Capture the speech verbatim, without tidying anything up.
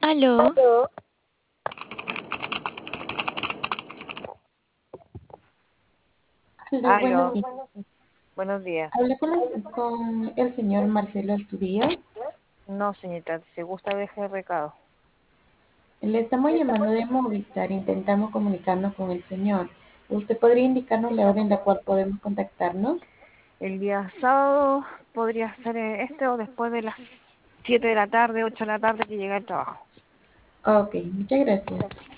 Aló, Hola, buenos aló, días. buenos días. Hablé con, la- con el señor Marcelo Astudillo. No, señorita, si gusta deje el recado. Le estamos llamando de Movistar. Intentamos comunicarnos con el señor. ¿Usted podría indicarnos la hora en la cual podemos contactarnos? El día sábado podría ser eh, este o después de las siete de la tarde, ocho de la tarde que llega el trabajo. Ok, muchas gracias.